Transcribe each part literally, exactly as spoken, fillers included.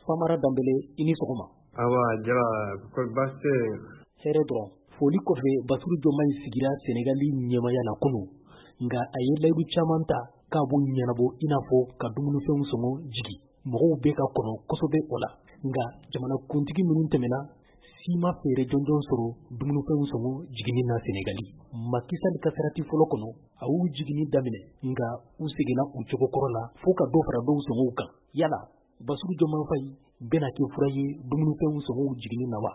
Famara Dambele i ni sɔgɔma. Awa Jara kɔri baasi tɛ yen? Hɛrɛ dɔrɔn. Foli kɔfɛ Basiru Diomaye sigira Senegali ɲɛmaya la kunun, nka a ye layidu caman ta k'a b'u ɲɛnabɔ i n'a fɔ ka dumunifɛnw sɔngɔ jigi. Mɔgɔw bɛ ka kɔnɔ kosɛbɛ o la, nka jamanakuntigi minnu tɛmɛna si ma feere jɔnjɔn sɔrɔ dumunifɛnw sɔngɔ jiginni na Senegali. Macky Sall ka sarati fɔlɔ kɔnɔ a y'u jiginni daminɛ, nka u seginna u cogo kɔrɔ la fo ka dɔ fara dɔw sɔngɔw kan. Yala Basiru Diomaye Faye bɛna kɛ fura ye dumunifɛnw sɔngɔw jiginni na wa?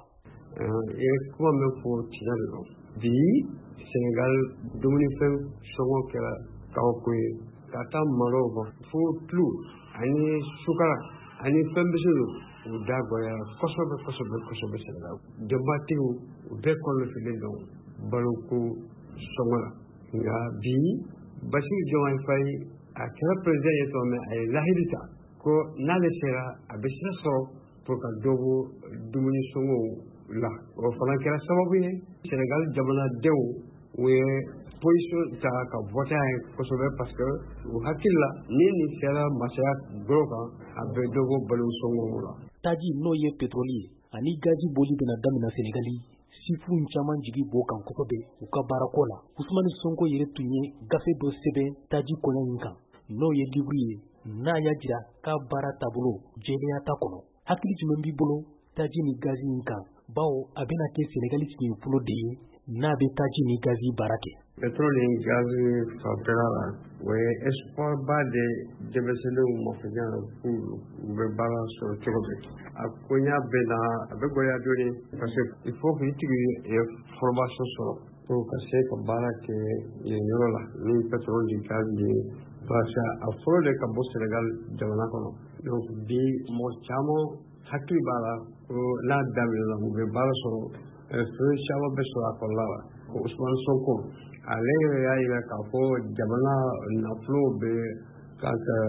I ye kuma min fɔ tiɲɛ de don. Bi Senegal dumunifɛn sɔngɔ kɛra kabako ye ka taa malo bɔ fo tulu ani sukara ani fɛn bisiw u dagoyara kosɛbɛ kosɛbɛ kosɛbɛ Senegal. Denbatigiw u bɛɛ kɔlɔsilen don baloko sɔngɔ la. Nka bi Basiru Diomaye Faye a kɛra président ye tuma min a ye lahidu ta ko n'ale sera a bɛ sira sɔrɔ pour ka dɔ bɔ dumuni sɔngɔw la. O fana kɛra sababu ye Senegal jamanadenw u ye position ta ka vote a ye kosɛbɛ parce que u hakili la ni nin sera masaya dɔrɔn kan a bɛ dɔ bɔ balo sɔngɔw la. Taji n'o ye pétrole ye ani gazi boli bɛna daminɛ Senegali, sifu caman jigi b'o kan kosɛbɛ u ka baarako la. Ousmane Sonko yɛrɛ tun ye gafe dɔ sɛbɛn taji kɔɲɔ in kan n'o ye livre ye n'a y'a jira k'a baara taabolo jɛlenya t'a kɔnɔ. Hakili jumɛn b'i bolo taji ni gazi in kan, bawo a bɛna kɛ Senegali sigiɲɔgɔnfɔlɔ de ye n'a bɛ taji ni gazi baara kɛ. Pétrole ni gazi fanfɛla la o ye espoir ba de denmisɛnninw mafiɲɛ k'u u bɛ baara sɔrɔ cogo bɛɛ. A koɲa bɛ na a bɛ gɔlɛya dɔɔni parce que il faut que i tigi ye formation sɔrɔ pour ka se ka baara kɛ yen yɔrɔ la ni pétrole ni gazi ye. Parce que a fɔlɔ de ka bɔ Senegal jamana kɔnɔ. Donc bi mɔgɔ caman hakili b'a la ko n'a daminɛna u bɛ baara sɔrɔ fɛn caman bɛ sɔrɔ a kɔnɔna la. Ko Ousmane Sonko ale yɛrɛ y'a jira k'a fɔ jamana nafolo bɛ ka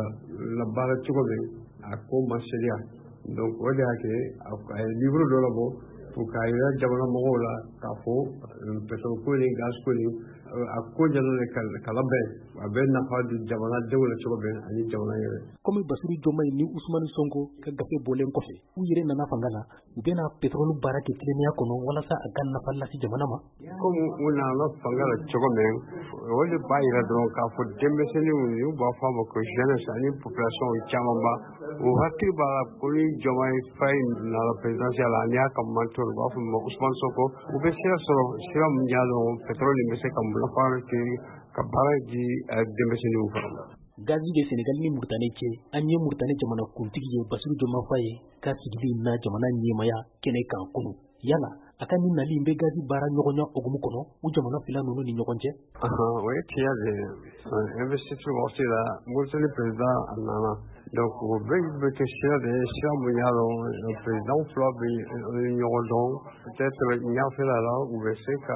labaara cogo min a ko ma seliya. Donc o de y'a kɛ a ye livre dɔ labɔ pour k'a jira jamana mɔgɔw la k'a fɔ pétrole ko ni gaz ko ni a ko ɲɛna ka labɛn a bɛ nafa di jamanadenw la cogo min ani jamana yɛrɛ. Comme Basiru Diomaye ni Ousmane Sonko ka gafe bɔlen kɔfɛ u yɛrɛ nana fanga la u bɛna pétrole baara kɛ tilennenya kɔnɔ walasa a ka nafa lase jamana ma. Comme u nana fanga la cogo min o de b'a jira dɔrɔn k'a fɔ denmisɛnninw n'u b'a fɔ a ma ko jeunesse ani population caman ba u hakili b'a la ko ni Diomaye Faye nana présidentielle la ani a ka mentor u b'a fɔ ma Ousmane Sonko u bɛ sira sɔrɔ sira min y'a dɔn pétrole bɛ se ka nafa kɛ ka baara di denmisɛnninw fana. Gazi de Senegal ni Mauritanie cɛ an ye Mauritanie jamanakuntigi ye Basiru Diomaye Faye ka sigili na jamana ɲɛmaya kɛnɛ kan kunun. Yala a ka nin nali in bɛ gazi baara ɲɔgɔnya hukumu kɔnɔ u jamana fila ninnu ni ɲɔgɔn cɛ? O ye tiɲɛ de ye. Investiture waati la Mauritanie président a nana. Donc o bɛɛ bɛ kɛ sira de ye sira min y'a dɔn président fila bɛ ɲɔgɔn dɔn peut-être ɲɛfɛla la u bɛ se ka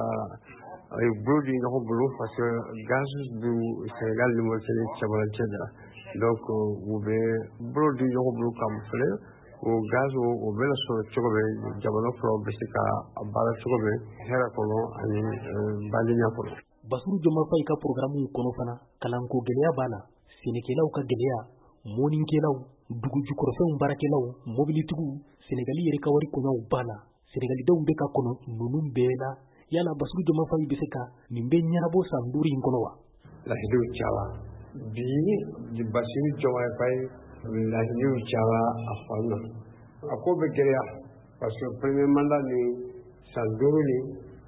a ye bolo di ɲɔgɔn bolo parce que gaz bɛ Senegal ni Mauritanie cɛmancɛ de la. Donc u bɛ bolo di ɲɔgɔn bolo ka mun filɛ o gaz o bɛna sɔrɔ cogo bɛ jamana filaw bɛ se ka a baara cogo bɛ hɛrɛ kɔnɔ ani badenya kɔnɔ. Basiru Diomaye Faye ka programme kɔnɔ fana kalanko gɛlɛya b'a la, sɛnɛkɛlaw ka gɛlɛya, mɔnnikɛlaw, dugu jukɔrɔfɛnw baarakɛlaw, mobilitigiw, Senegali yɛrɛ ka wari kɔɲɔw b'a la. Senegalidenw bɛ ka kɔnɔ ninnu bɛɛ la. Yala Basiru Diomaye Faye bɛ se ka nin bɛ ɲɛnabɔ san duuru in kɔnɔ wa? Lahiduw cayara bi Basiru Diomaye Faye lahiduw cayara a fan na. A ko bɛ gɛlɛya parce que premier mandat ni san duuru ni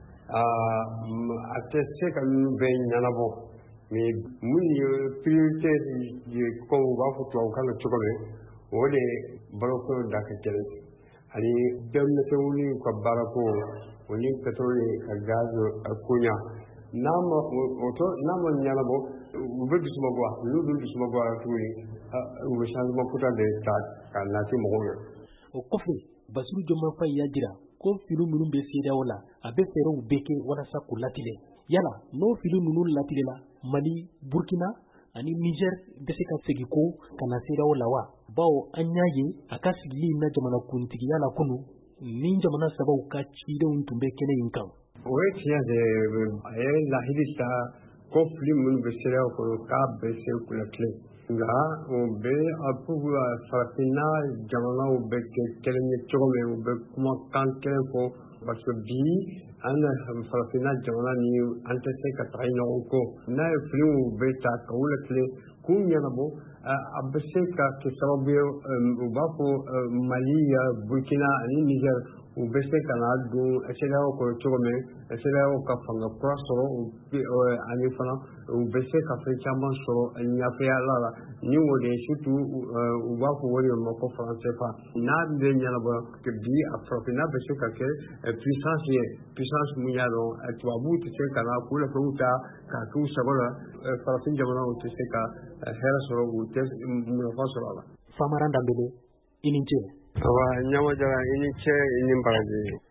a tɛ se ka ninnu bɛɛ ɲɛnabɔ mais mun ye priorité ye ko u b'a fɔ tubabukan na cogo min o de baloko da ka gɛlɛn ani denmisɛnninw ka baarako o ni pétrole ka gaz a koɲa n'a ma n'a ma ɲɛnabɔ u bɛ dusuma bɔ n'u dun dusuma bɔra tuguni u bɛ changement kuta de ta ka nati mɔgɔw ye. O kɔfɛ Basiru Diomaye Faye y'a jira ko fili minnu bɛ CEDEAO la a bɛ fɛɛrɛw bɛɛ kɛ walasa k'u latigɛ. Yala n'o fili ninnu latigɛla Mali, Burkina ani Niger bɛ se ka segin ko ka na CEDEAO la wa? Bawo an y'a ye a ka sigili na jamanakuntigiya la kunun ni jamana sabaw ka cidenw tun bɛ kɛnɛ in kan. O ye tiɲɛ de ye a ye lahidu ta ko fili minnu bɛ CEDEAO kɔnɔ k'a bɛ se kula tilen nka o bɛ a pour farafinna jamanaw bɛ kɛ kelen ye cogo min u bɛ kumakan kelen fɔ parce que bi an na farafinna jamana ni an tɛ se ka taga ɲɔgɔn kɔ n'a ye filiw bɛ ta ka wuli tile k'u ɲɛnabɔ a bɛ se ka kɛ sababu ye u b'a fɔ Mali Burkina ani Niger u bɛ se ka na don C D E A O kɔnɔ cogo min C D E A O ka fanga kura sɔrɔ ani fana u bɛ se ka fɛn caman sɔrɔ ɲafeyala la ni o de surtout u b'a fɔ o de ma ko franc C F A n'a bɛ ɲɛnabɔ bi a farafinna bɛ se ka kɛ puissance ye puissance mun y'a dɔn tubabuw tɛ se ka na k'u lafɛnw ta k'a k'u sago la farafin jamanaw tɛ se ka hɛrɛ sɔrɔ u tɛ nafa sɔrɔ a la. Famara Danbele i ni ce. Awa Ɲama Jara i ni ce i ni baraji.